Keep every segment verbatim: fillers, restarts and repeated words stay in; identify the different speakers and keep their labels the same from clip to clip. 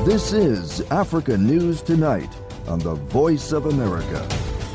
Speaker 1: This is Africa News Tonight on the Voice of America.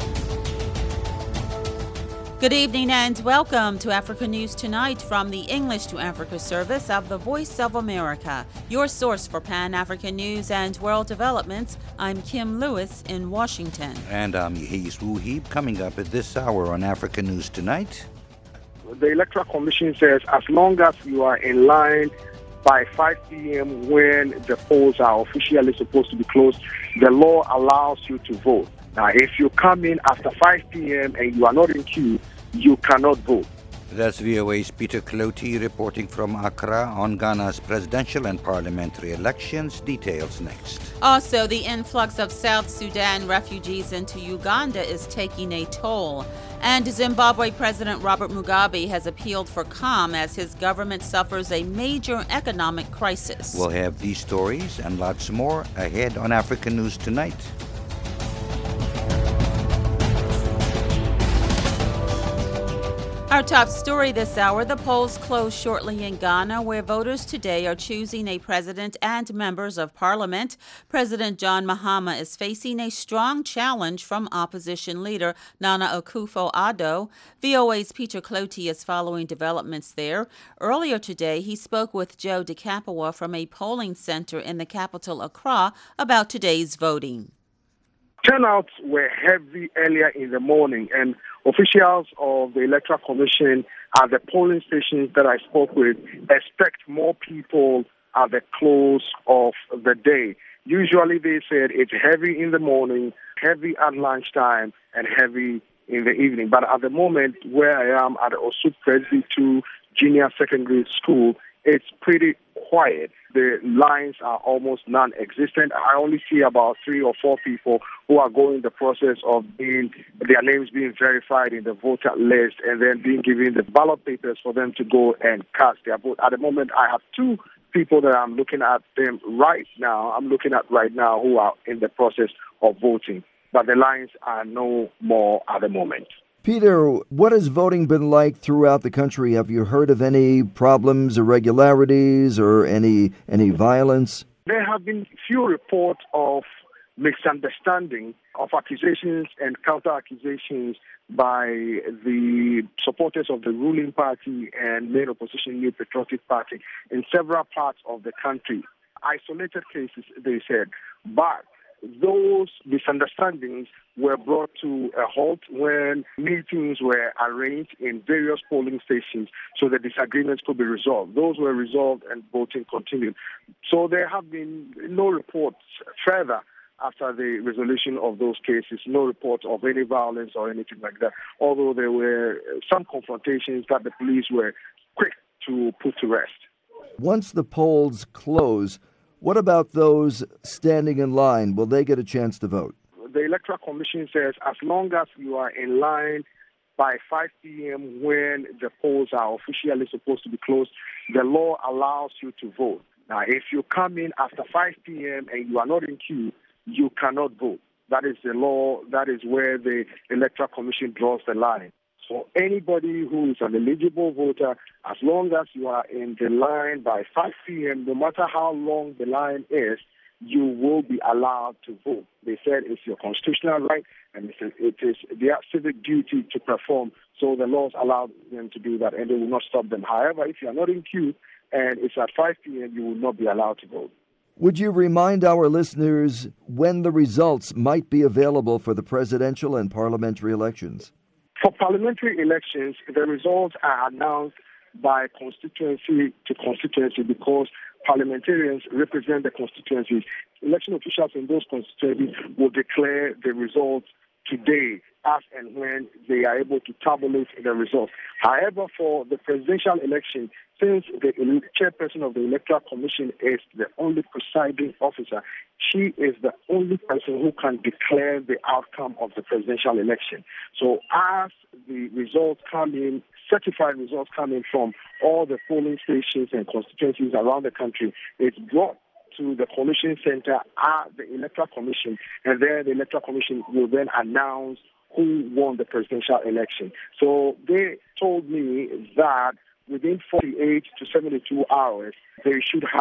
Speaker 2: Good evening and welcome to Africa News Tonight from the English to Africa service of the Voice of America, your source for Pan-African news and world developments. I'm Kim Lewis in Washington.
Speaker 3: And I'm Yehis Wuhib. Coming up at this hour on Africa News Tonight.
Speaker 4: The Electoral Commission says as long as you are in line by five p.m. when the polls are officially supposed to be closed, the law allows you to vote. Now, if you come in after five p.m. and you are not in queue, you cannot vote.
Speaker 3: That's V O A's Peter Clotey reporting from Accra on Ghana's presidential and parliamentary elections. Details next.
Speaker 2: Also, the influx of South Sudan refugees into Uganda is taking a toll. And Zimbabwe President Robert Mugabe has appealed for calm as his government suffers a major economic crisis.
Speaker 3: We'll have these stories and lots more ahead on Africa News Tonight.
Speaker 2: Our top story this hour, the polls close shortly in Ghana, where voters today are choosing a president and members of parliament. President John Mahama is facing a strong challenge from opposition leader Nana Akufo-Addo. V O A's Peter Clotey is following developments there. Earlier today, he spoke with Joe DeCapua from a polling center in the capital, Accra, about today's voting.
Speaker 4: Turnouts were heavy earlier in the morning, and officials of the Electoral Commission at the polling stations that I spoke with expect more people at the close of the day. Usually they said it's heavy in the morning, heavy at lunchtime, and heavy in the evening. But at the moment where I am at Osu Presidency two Junior Secondary School, it's pretty quiet. The lines are almost non-existent. I only see about three or four people who are going the process of being their names being verified in the voter list and then being given the ballot papers for them to go and cast their vote. At the moment, I have two people that I'm looking at them right now. I'm looking at right now who are in the process of voting, but the lines are no more at the moment.
Speaker 1: Peter, what has voting been like throughout the country? Have you heard of any problems, irregularities, or any any violence?
Speaker 4: There have been few reports of misunderstanding, of accusations and counter-accusations by the supporters of the ruling party and main opposition New Patriotic Party in several parts of the country. Isolated cases, they said, but those misunderstandings were brought to a halt when meetings were arranged in various polling stations so the disagreements could be resolved. Those were resolved and voting continued. So there have been no reports further after the resolution of those cases, no reports of any violence or anything like that, although there were some confrontations that the police were quick to put to rest.
Speaker 1: Once the polls close, what about those standing in line? Will they get a chance to vote?
Speaker 4: The Electoral Commission says as long as you are in line by five p.m. when the polls are officially supposed to be closed, the law allows you to vote. Now, if you come in after five p.m. and you are not in queue, you cannot vote. That is the law. That is where the Electoral Commission draws the line. So anybody who is an eligible voter, as long as you are in the line by five p.m., no matter how long the line is, you will be allowed to vote. They said it's your constitutional right and it is their civic duty to perform. So the laws allow them to do that and they will not stop them. However, if you are not in queue and it's at five p.m., you will not be allowed to vote.
Speaker 1: Would you remind our listeners when the results might be available for the presidential and parliamentary elections?
Speaker 4: For parliamentary elections, the results are announced by constituency to constituency because parliamentarians represent the constituencies. Election officials in those constituencies will declare the results today as and when they are able to tabulate the results. However, for the presidential election, since the chairperson of the Electoral Commission is the only presiding officer, she is the only person who can declare the outcome of the presidential election. So as the results come in, certified results come in from all the polling stations and constituencies around the country, it's brought to the Commission Center at the Electoral Commission, and there the Electoral Commission will then announce who won the presidential election. So they told me that within forty-eight to seventy-two hours, they should have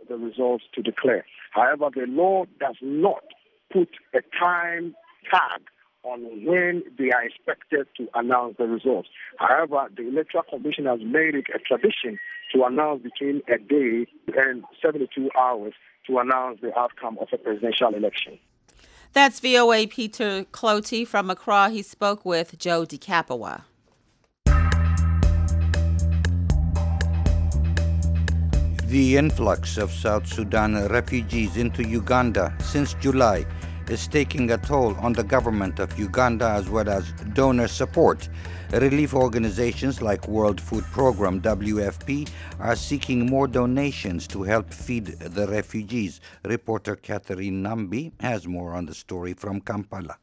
Speaker 4: the results to declare. However, the law does not put a time tag on when they are expected to announce the results. However, the Electoral Commission has made it a tradition to announce between a day and seventy-two hours to announce the outcome of a presidential election.
Speaker 2: That's V O A Peter Cloutey from Accra. He spoke with Joe DeCapua.
Speaker 3: The influx of South Sudan refugees into Uganda since July is taking a toll on the government of Uganda as well as donor support. Relief organizations like World Food Programme, W F P, are seeking more donations to help feed the refugees. Reporter Catherine Nambi has more on the story from Kampala.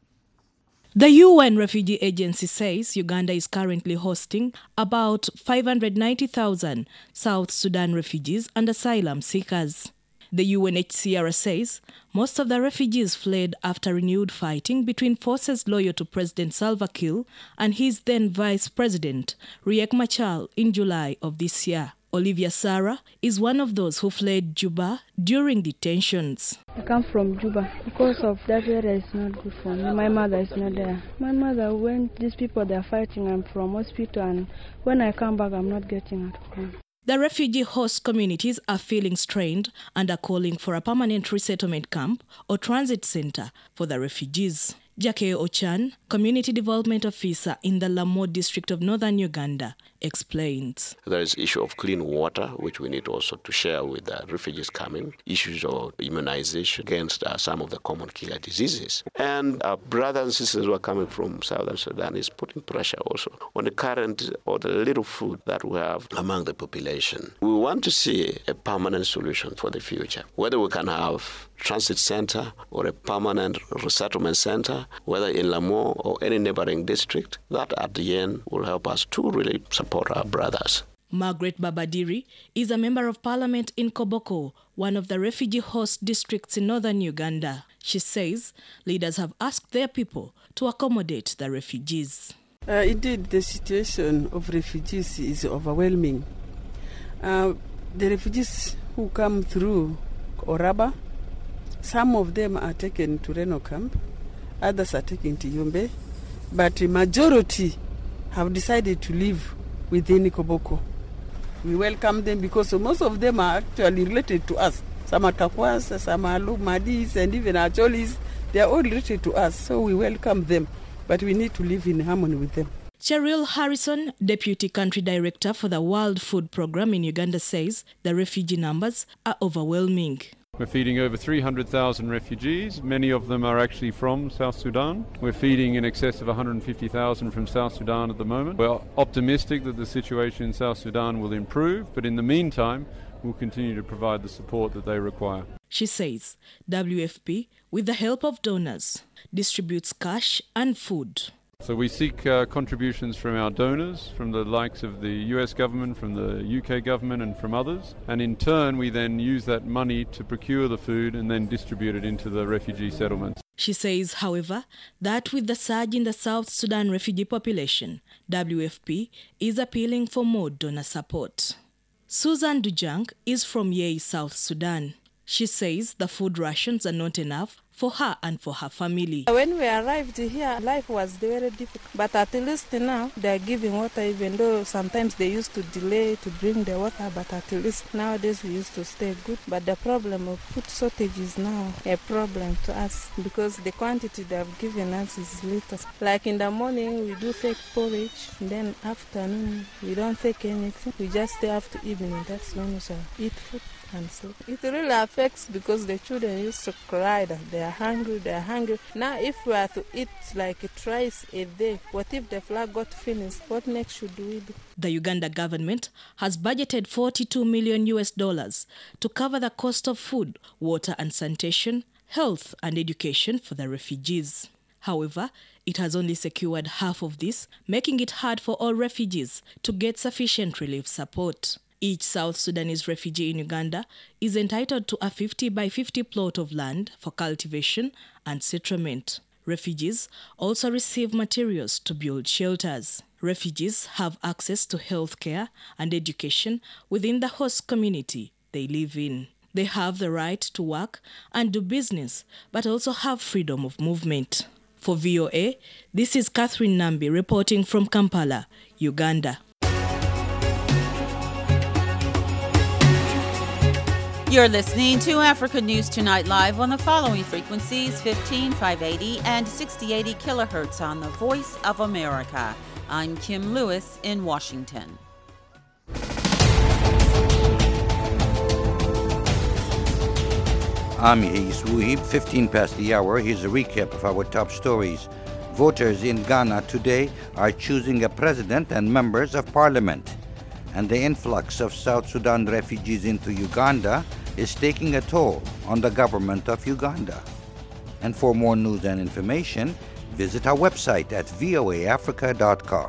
Speaker 5: The U N Refugee Agency says Uganda is currently hosting about five hundred ninety thousand South Sudan refugees and asylum seekers. The U N H C R says most of the refugees fled after renewed fighting between forces loyal to President Salva Kiir and his then Vice President, Riek Machar, in July of this year. Olivia Sarah is one of those who fled Juba during the tensions.
Speaker 6: I come from Juba because of that area is not good for me. My mother is not there. My mother, when these people they are fighting, I'm from hospital, and when I come back, I'm not getting at home.
Speaker 5: The refugee host communities are feeling strained and are calling for a permanent resettlement camp or transit center for the refugees. Jake Ochan, Community Development Officer in the Lamo district of northern Uganda, explains.
Speaker 7: There is issue of clean water, which we need also to share with the refugees coming, issues of immunization against uh, some of the common killer diseases. And our brothers and sisters who are coming from Southern Sudan is putting pressure also on the current or the little food that we have among the population. We want to see a permanent solution for the future, whether we can have transit center or a permanent resettlement center, whether in Lamo or any neighboring district, that at the end will help us to really support our brothers.
Speaker 5: Margaret Babadiri is a member of parliament in Koboko, one of the refugee host districts in northern Uganda. She says leaders have asked their people to accommodate the refugees.
Speaker 8: Uh, indeed, the situation of refugees is overwhelming. Uh, the refugees who come through Oraba, some of them are taken to Reno camp, others are taken to Yumbe, but the majority have decided to live within Koboko. We welcome them because most of them are actually related to us. Some are Kakwas, some are Lumadis, and even our Cholis. They are all related to us, so we welcome them, but we need to live in harmony with them.
Speaker 5: Cheryl Harrison, Deputy Country Director for the World Food Programme in Uganda, says the refugee numbers are overwhelming.
Speaker 9: We're feeding over three hundred thousand refugees. Many of them are actually from South Sudan. We're feeding in excess of one hundred fifty thousand from South Sudan at the moment. We're optimistic that the situation in South Sudan will improve, but in the meantime, we'll continue to provide the support that they require.
Speaker 5: She says W F P, with the help of donors, distributes cash and food.
Speaker 9: So we seek uh, contributions from our donors, from the likes of the U S government, from the U K government and from others. And in turn, we then use that money to procure the food and then distribute it into the refugee settlements.
Speaker 5: She says, however, that with the surge in the South Sudan refugee population, W F P is appealing for more donor support. Susan Dujang is from Yei, South Sudan. She says the food rations are not enough for her and for her family.
Speaker 6: When we arrived here, life was very difficult. But at least now, they are giving water, even though sometimes they used to delay to bring the water. But at least nowadays we used to stay good. But the problem of food shortage is now a problem to us because the quantity they have given us is little. Like in the morning, we do take porridge. And then afternoon, we don't take anything. We just stay after evening. That's when we shall eat food and sleep. It really affects because the children used to cry that they are hungry, they are hungry. Now if we are to eat like twice a day, what if the flour got finished? What next should we do?
Speaker 5: The Uganda government has budgeted forty-two million U S dollars to cover the cost of food, water and sanitation, health and education for the refugees. However, it has only secured half of this, making it hard for all refugees to get sufficient relief support. Each South Sudanese refugee in Uganda is entitled to a fifty by fifty plot of land for cultivation and settlement. Refugees also receive materials to build shelters. Refugees have access to health care and education within the host community they live in. They have the right to work and do business, but also have freedom of movement. For V O A, this is Catherine Nambi reporting from Kampala, Uganda.
Speaker 2: You're listening to Africa News Tonight live on the following frequencies: fifteen five eighty and sixty eighty kilohertz on the Voice of America. I'm Kim Lewis in Washington.
Speaker 3: I'm Yehis Wuhib, fifteen past the hour. Here's a recap of our top stories. Voters in Ghana today are choosing a president and members of parliament. And the influx of South Sudan refugees into Uganda is taking a toll on the government of Uganda. And for more news and information, visit our website at voa africa dot com.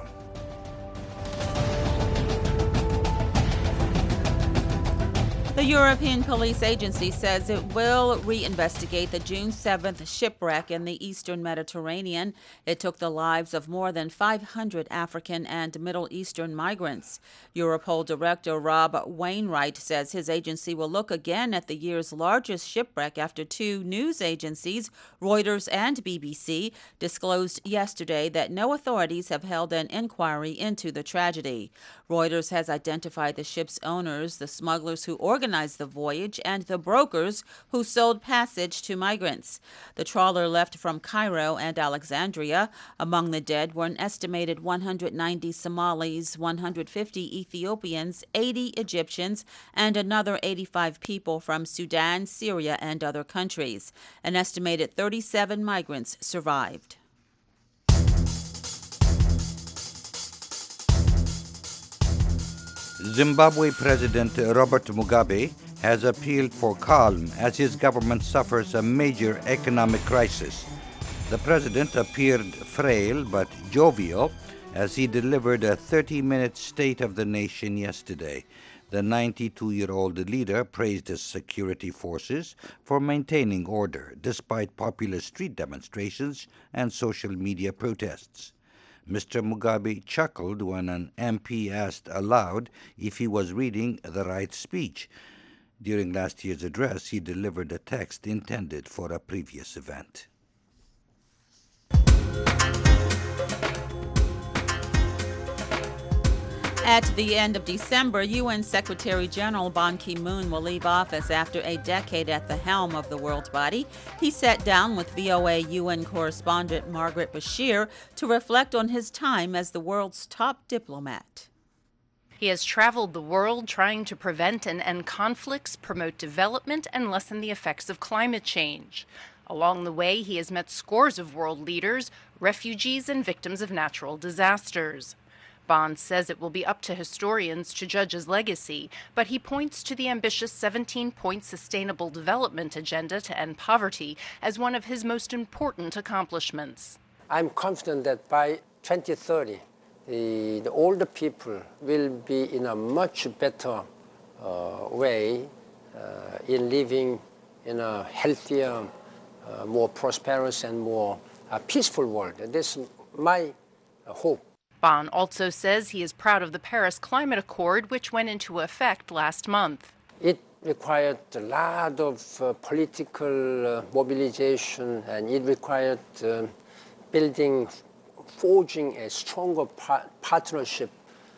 Speaker 2: The European Police Agency says it will reinvestigate the June seventh shipwreck in the eastern Mediterranean. It took the lives of more than five hundred African and Middle Eastern migrants. Europol Director Rob Wainwright says his agency will look again at the year's largest shipwreck after two news agencies, Reuters and B B C, disclosed yesterday that no authorities have held an inquiry into the tragedy. Reuters has identified the ship's owners, the smugglers who organized the voyage, and the brokers who sold passage to migrants. The trawler left from Cairo and Alexandria. Among the dead were an estimated one hundred ninety Somalis, one hundred fifty Ethiopians, eighty Egyptians, and another eighty-five people from Sudan, Syria, and other countries. An estimated thirty-seven migrants survived.
Speaker 3: Zimbabwe President Robert Mugabe has appealed for calm as his government suffers a major economic crisis. The president appeared frail but jovial as he delivered a thirty-minute State of the Nation yesterday. The ninety-two-year-old leader praised his security forces for maintaining order despite popular street demonstrations and social media protests. Mister Mugabe chuckled when an M P asked aloud if he was reading the right speech. During last year's address, he delivered a text intended for a previous event.
Speaker 2: At the end of December, U N Secretary General Ban Ki-moon will leave office after a decade at the helm of the world body. He sat down with V O A U N correspondent Margaret Bashir to reflect on his time as the world's top diplomat.
Speaker 10: He has traveled the world trying to prevent and end conflicts, promote development, and lessen the effects of climate change. Along the way, he has met scores of world leaders, refugees, and victims of natural disasters. Ban says it will be up to historians to judge his legacy, but he points to the ambitious seventeen-point Sustainable Development Agenda to end poverty as one of his most important accomplishments.
Speaker 11: I'm confident that by twenty thirty, the, the older people will be in a much better uh, way uh, in living in a healthier, uh, more prosperous and more uh, peaceful world. And this is my uh, hope.
Speaker 10: Ban also says he is proud of the Paris Climate Accord, which went into effect last month.
Speaker 11: It required a lot of uh, political uh, mobilization, and it required uh, building, forging a stronger par- partnership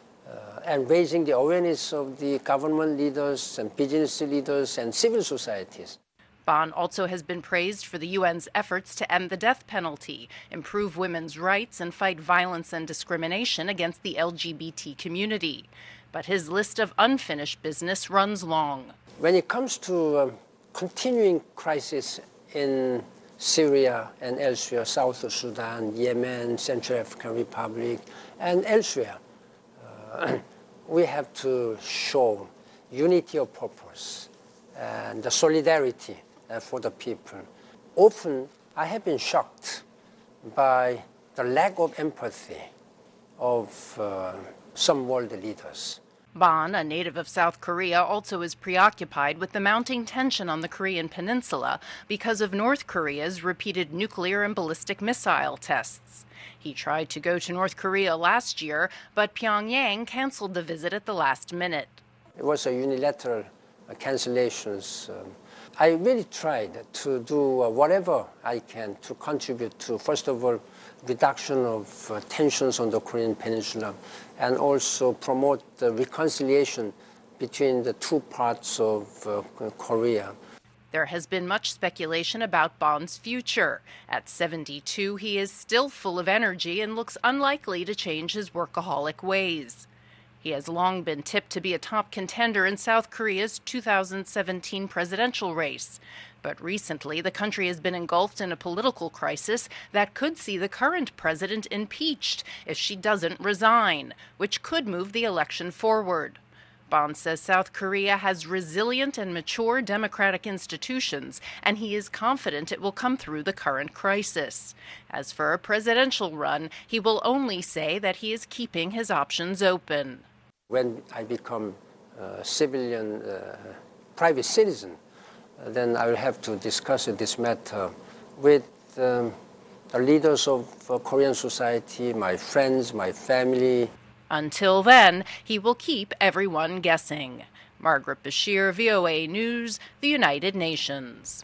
Speaker 11: uh, and raising the awareness of the government leaders and business leaders and civil societies.
Speaker 10: Ban also has been praised for the U N's efforts to end the death penalty, improve women's rights, and fight violence and discrimination against the L G B T community. But his list of unfinished business runs long.
Speaker 11: When it comes to um, continuing crisis in Syria and elsewhere, South Sudan, Yemen, Central African Republic, and elsewhere, uh, we have to show unity of purpose and the solidarity Uh, for the people. Often, I have been shocked by the lack of empathy of uh, some world leaders.
Speaker 10: Ban, a native of South Korea, also is preoccupied with the mounting tension on the Korean peninsula because of North Korea's repeated nuclear and ballistic missile tests. He tried to go to North Korea last year, but Pyongyang canceled the visit at the last minute.
Speaker 11: It was a unilateral uh, cancellations. Um, I really tried to do uh, whatever I can to contribute to, first of all, reduction of uh, tensions on the Korean Peninsula, and also promote the reconciliation between the two parts of uh, Korea.
Speaker 10: There has been much speculation about Bon's future. At seventy-two, he is still full of energy and looks unlikely to change his workaholic ways. He has long been tipped to be a top contender in South Korea's two thousand seventeen presidential race. But recently, the country has been engulfed in a political crisis that could see the current president impeached if she doesn't resign, which could move the election forward. Bon says South Korea has resilient and mature democratic institutions, and he is confident it will come through the current crisis. As for a presidential run, he will only say that he is keeping his options open.
Speaker 11: When I become a civilian, uh, private citizen, uh, then I will have to discuss this matter with um, the leaders of uh, Korean society, my friends, my family.
Speaker 10: Until then, he will keep everyone guessing. Margaret Bashir, V O A News, the United Nations.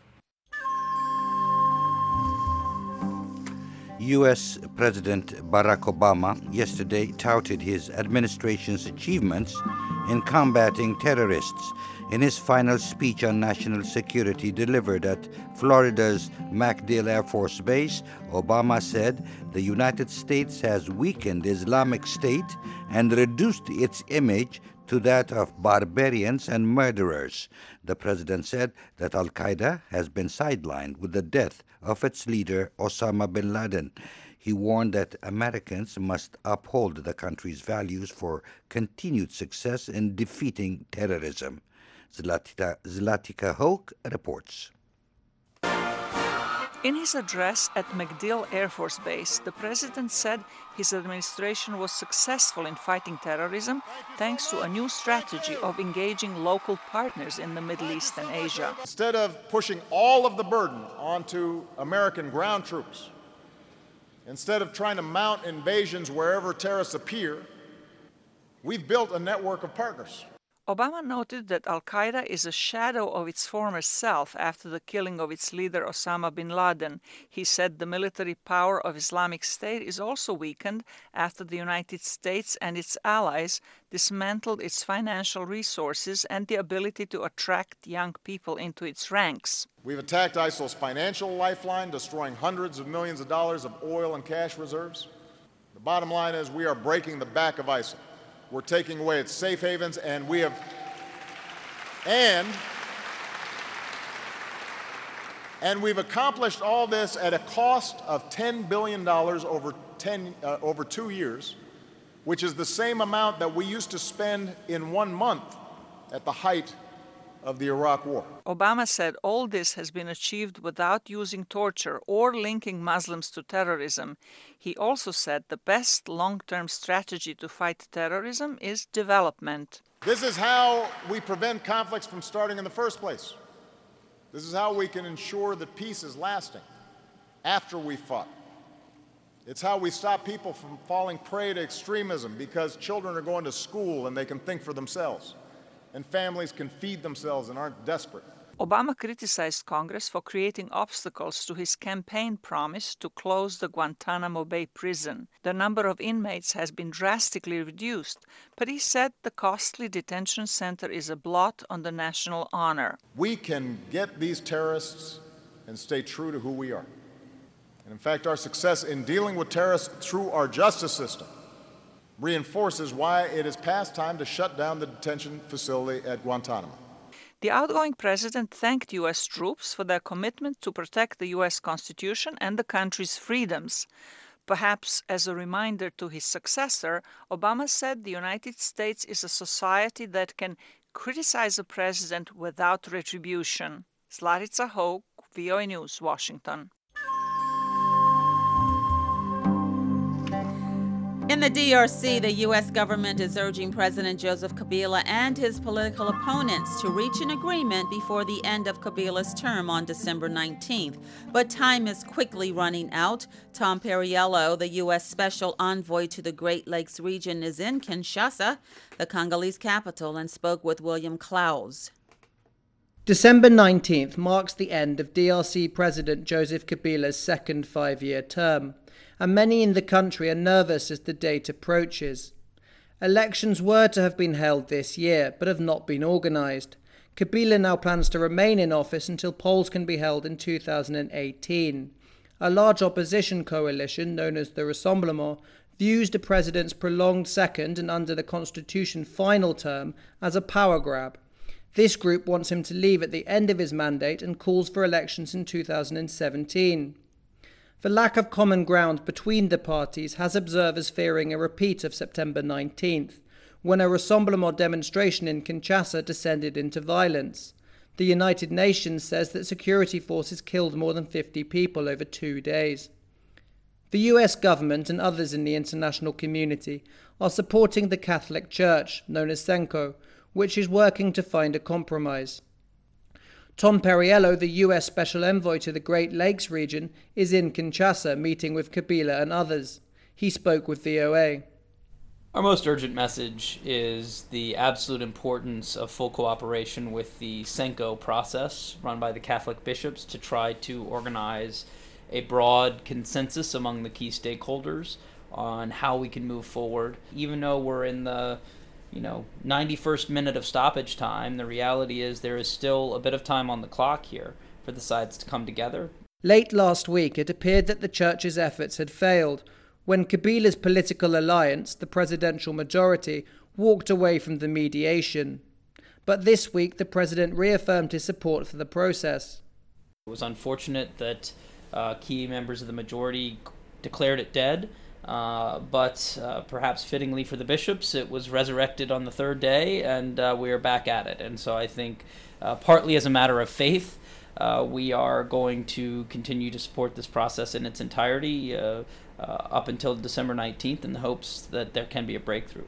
Speaker 3: U S President Barack Obama yesterday touted his administration's achievements in combating terrorists. In his final speech on national security delivered at Florida's MacDill Air Force Base, Obama said the United States has weakened Islamic State and reduced its image to that of barbarians and murderers. The president said that Al-Qaeda has been sidelined with the death of its leader, Osama bin Laden. He warned that Americans must uphold the country's values for continued success in defeating terrorism. Zlatica, Zlatica Hoke reports.
Speaker 12: In his address at MacDill Air Force Base, the president said his administration was successful in fighting terrorism thanks to a new strategy of engaging local partners in the Middle East and Asia.
Speaker 13: Instead of pushing all of the burden onto American ground troops, instead of trying to mount invasions wherever terrorists appear, we've built a network of partners.
Speaker 12: Obama noted that Al-Qaeda is a shadow of its former self after the killing of its leader Osama bin Laden. He said the military power of Islamic State is also weakened after the United States and its allies dismantled its financial resources and the ability to attract young people into its ranks.
Speaker 13: We've attacked ISIL's financial lifeline, destroying hundreds of millions of dollars of oil and cash reserves. The bottom line is we are breaking the back of ISIL. We're taking away its safe havens, and we have, and, and we've accomplished all this at a cost of ten billion dollars over, ten, uh, over two years, which is the same amount that we used to spend in one month at the height of the Iraq War.
Speaker 12: Obama said all this has been achieved without using torture or linking Muslims to terrorism. He also said the best long-term strategy to fight terrorism is development.
Speaker 13: This is how we prevent conflicts from starting in the first place. This is how we can ensure that peace is lasting after we fought. It's how we stop people from falling prey to extremism because children are going to school and they can think for themselves, and families can feed themselves and aren't desperate.
Speaker 12: Obama criticized Congress for creating obstacles to his campaign promise to close the Guantanamo Bay prison. The number of inmates has been drastically reduced, but he said the costly detention center is a blot on the national honor.
Speaker 13: We can get these terrorists and stay true to who we are. And in fact, our success in dealing with terrorists through our justice system reinforces why it is past time to shut down the detention facility at Guantanamo.
Speaker 12: The outgoing president thanked U S troops for their commitment to protect the U S Constitution and the country's freedoms. Perhaps as a reminder to his successor, Obama said the United States is a society that can criticize a president without retribution. Zlatica Hoke, V O A News, Washington.
Speaker 2: In the D R C, the U S government is urging President Joseph Kabila and his political opponents to reach an agreement before the end of Kabila's term on December nineteenth. But time is quickly running out. Tom Perriello, the U S Special Envoy to the Great Lakes region, is in Kinshasa, the Congolese capital, and spoke with William Klaus.
Speaker 14: December nineteenth marks the end of D R C President Joseph Kabila's second five-year term, and many in the country are nervous as the date approaches. Elections were to have been held this year, but have not been organised. Kabila now plans to remain in office until polls can be held in two thousand eighteen. A large opposition coalition, known as the Rassemblement, views the president's prolonged second and under the constitution final term as a power grab. This group wants him to leave at the end of his mandate and calls for elections in two thousand seventeen. The lack of common ground between the parties has observers fearing a repeat of September nineteenth, when a Rassemblement demonstration in Kinshasa descended into violence. The United Nations says that security forces killed more than fifty people over two days. The U S government and others in the international community are supporting the Catholic Church, known as Senko, which is working to find a compromise. Tom Perriello, the U S Special Envoy to the Great Lakes region, is in Kinshasa meeting with Kabila and others. He spoke with V O A.
Speaker 15: Our most urgent message is the absolute importance of full cooperation with the Senko process run by the Catholic bishops to try to organize a broad consensus among the key stakeholders on how we can move forward. Even though we're in the you know, ninety-first minute of stoppage time, the reality is there is still a bit of time on the clock here for the sides to come together.
Speaker 14: Late last week, it appeared that the church's efforts had failed when Kabila's political alliance, the presidential majority, walked away from the mediation. But this week, the president reaffirmed his support for the process.
Speaker 15: It was unfortunate that uh, key members of the majority declared it dead. Uh, but uh, perhaps fittingly for the bishops, it was resurrected on the third day, and uh, we are back at it. And so I think uh, partly as a matter of faith, uh, we are going to continue to support this process in its entirety uh, uh, up until December nineteenth in the hopes that there can be a breakthrough.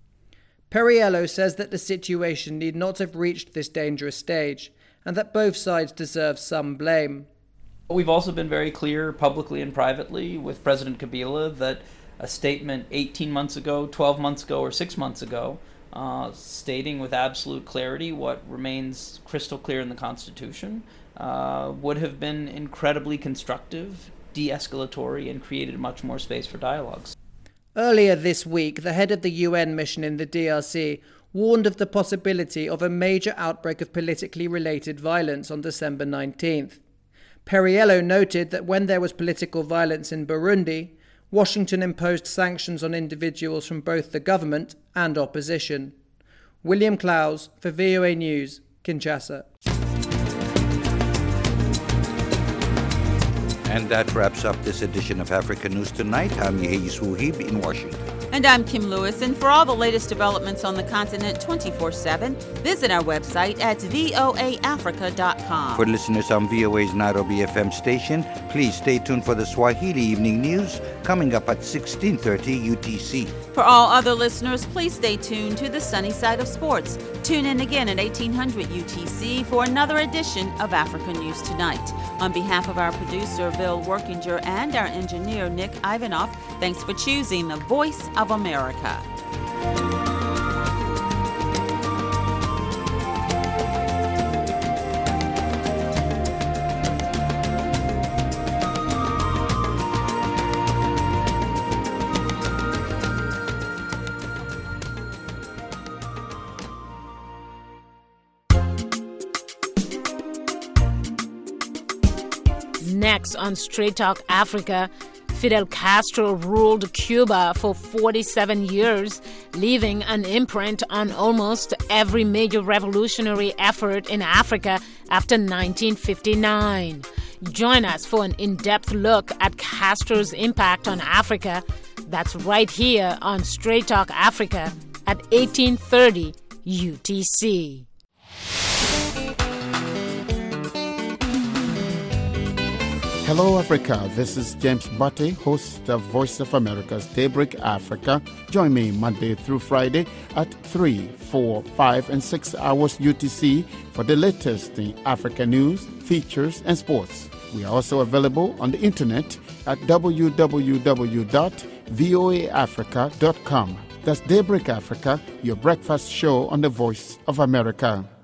Speaker 14: Perriello says that the situation need not have reached this dangerous stage, and that both sides deserve some blame.
Speaker 15: We've also been very clear publicly and privately with President Kabila that a statement eighteen months ago, twelve months ago, or six months ago, uh, stating with absolute clarity what remains crystal clear in the Constitution, uh, would have been incredibly constructive, de-escalatory, and created much more space for dialogues.
Speaker 14: Earlier this week, the head of the U N mission in the D R C warned of the possibility of a major outbreak of politically related violence on December nineteenth. Perriello noted that when there was political violence in Burundi, Washington imposed sanctions on individuals from both the government and opposition. William Clowes for V O A News, Kinshasa.
Speaker 3: And that wraps up this edition of Africa News Tonight. I'm Yehi Suhib in Washington.
Speaker 2: And I'm Kim Lewis. And for all the latest developments on the continent twenty-four seven, visit our website at voa africa dot com.
Speaker 3: For listeners on V O A's Nairobi F M station, please stay tuned for the Swahili Evening News coming up at sixteen thirty U T C.
Speaker 2: For all other listeners, please stay tuned to the sunny side of sports. Tune in again at eighteen hundred U T C for another edition of Africa News Tonight. On behalf of our producer, Bill Workinger, and our engineer, Nick Ivanoff, thanks for choosing the Voice of America.
Speaker 16: Next on Straight Talk Africa, Fidel Castro ruled Cuba for forty-seven years, leaving an imprint on almost every major revolutionary effort in Africa after nineteen fifty-nine. Join us for an in-depth look at Castro's impact on Africa. That's right here on Straight Talk Africa at eighteen thirty U T C.
Speaker 17: Hello, Africa. This is James Butte, host of Voice of America's Daybreak Africa. Join me Monday through Friday at three, four, five, and six hours U T C for the latest in Africa news, features, and sports. We are also available on the internet at w w w dot voa africa dot com. That's Daybreak Africa, your breakfast show on the Voice of America.